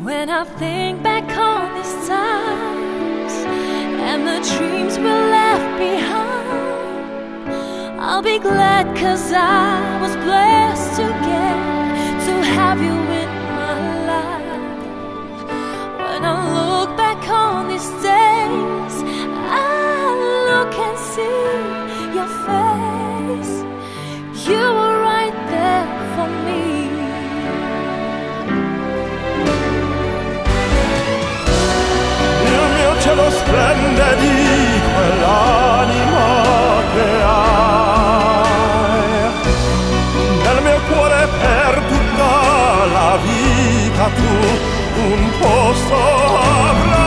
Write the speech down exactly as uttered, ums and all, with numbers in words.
When I think back on these times and the dreams we left behind, I'll be glad 'cause I was blessed to get to have you in my life. When I look back on these days, I look and see your face. You were right there for me. Cielo splende di quell'anima che hai. Nel mio cuore per tutta la vita tu un posto avrai.